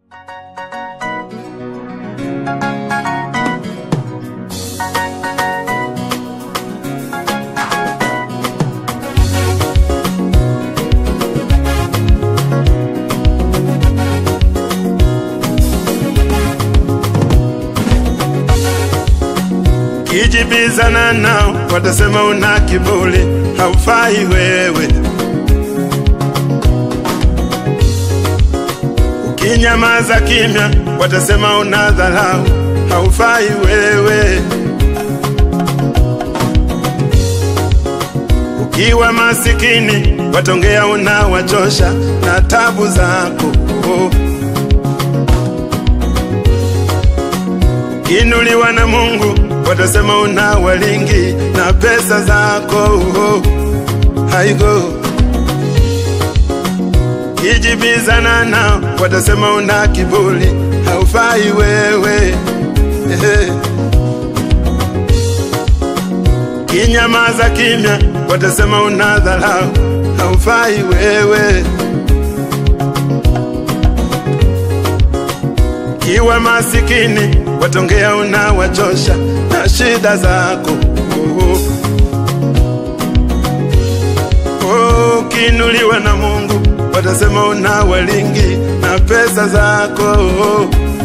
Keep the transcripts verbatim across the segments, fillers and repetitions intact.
Kijibizana nao watasema una kiburi, haufai wewe. Ukinyamaza kimya watasema una dharau, haufai wewe. Ukiwa masikini watongea unawachosha na tabu zako. Ukiinuliwa na Mungu watasema una walingi na pesa zako. Haigo. Kijibizana nao watasema una kiburi, haufai wewe. Ehe. Kinyamaza kimya watasema una dharau, haufai wewe. Kiwa masikini watongea unawachosha na shida zako. Oh, oh, kiinuliwa na Mungu watasema una walingi na pesa zako. Oh,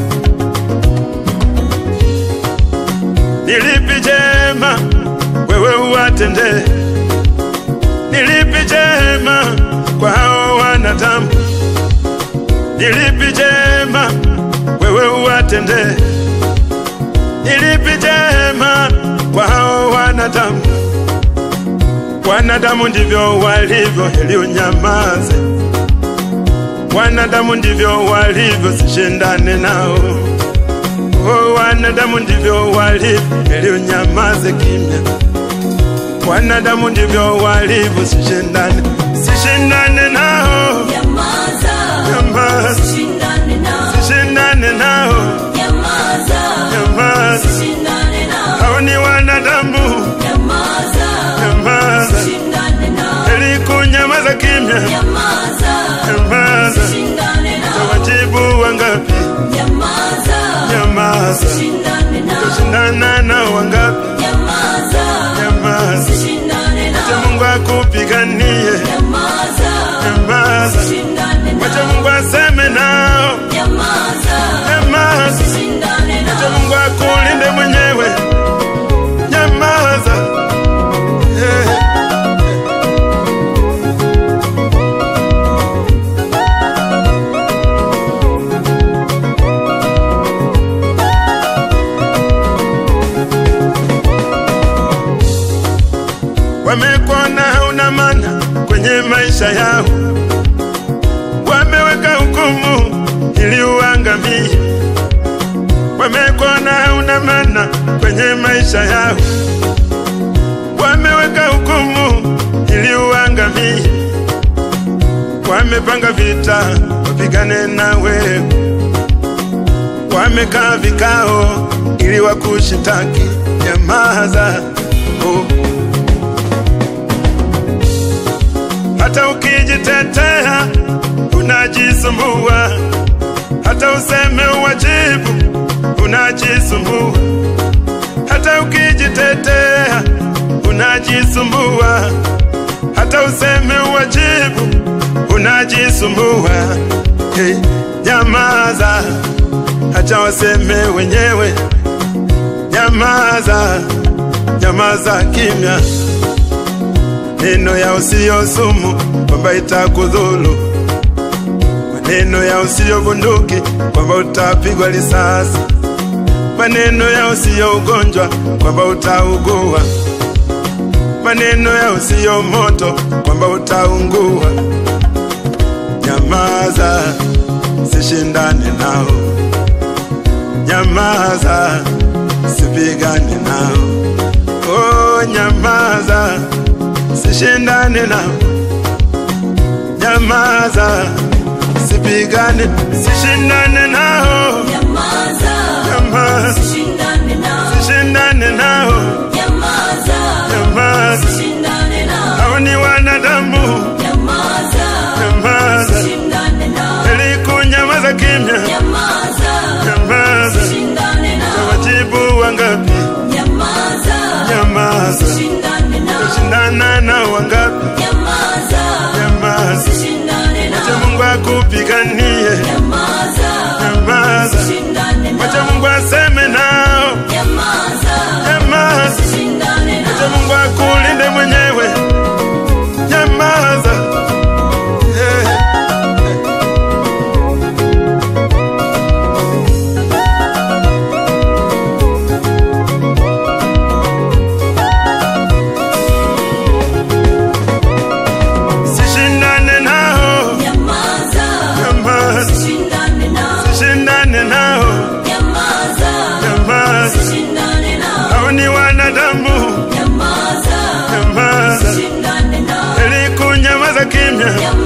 nilipi jema wewe uwatende, nilipi jema kwa hao wanadamu, nilipi jema wewe uwatende, nilipi jema kwa hao wanadamu. Wanadamu ndivyo walivyo, heri unyamaze. Wanadamu ndivyo walivyo, sishindane nao. Oh, wanadamu ndivyo walivyo, heri unyamaze kimya. Wanadamu ndivyo walivyo, sishindane, sishindane nao. Nyamaza, nyamaza, sishindane nao. Sishindane nao. Nyamaza, nyamaza, sishindane nao. hao ni wanadamu. Nyamaza, nyamaza, sishindane nao. heri kunyamaza kimya. Nyamaza, nyamaza, sishindane nao. wajibu wangapi? Nyamaza, nyamaza, sishindane nao. shindana na wangapi? Nyamaza, nyamaza, sishindane nao. wacha Mungu akupiganie. Nyamaza, nyamaza, sishindane nao. wacha Mungu aseme nao. Nyamaza, nyamaza, sishindane nao. wacha Mungu akulinde mwenyewe. Nyamaza. Yeah. Wamekuona hauna maana kwenye maisha yao, wameweka hukumu ili uangamie. Wamekuona hauna maana kwenye maisha yao, wameweka hukumu ili uangamie. Wamepanga vita wapigane na wewe, wamekaa vikao ili wakushitaki. Nyamaza. Oh. Hata ukijitetea unajisumbua, hata useme uwajibu unajisumbua, hata ukijitetea unajisumbua, hata useme uwajibu unajisumbua. Hey, nyamaza, acha waseme wenyewe. Nyamaza, nyamaza kimya. Maneno yao siyo sumu kwamba itakudhuru, maneno yao siyo bunduki kwamba utapigwa risasi, maneno yao siyo ugonjwa kwamba utaugua, maneno yao siyo moto kwamba utaungua. Nyamaza, sishindane nao. Nyamaza, sipigane nao. Oh, nyamaza, sishindane nao. Nyamaza, sipigane, sishindane nao. Nyamaza, Nyamaza, sishindane nao. sishindane nao. Nyamaza, Nyamaza, sishindane nao. hao ni wanadamu. Nyamaza, Nyamaza, sishindane nao. heri kunyamaza kimya. Nyamaza. Nyamaza. Usishindane nao. Wajibu wangapi? Nyamaza. Nyamaza. Usishindane nao. Shindana na wangapi? Nyamaza. Nyamaza. Usishindane nao. Acha Mungu akupiganie. Nyamaza. Nyamaza. Usishindane nao. Acha Mungu aseme nao. Nyamaza. Nyamaza. Usishindane nao. Acha Mungu akulinde mwenyewe. Nyamaza. Eh. Sishindane nao. Nyamaza. Nyamaza. Usishindane nao. Sishindane nao. Nyamaza. Nyamaza. Usishindane nao. Hao ni wanadamu. Nyamaza. Nyamaza. Usishindane nao. Ili kunyamaza kimya. Nyamaza.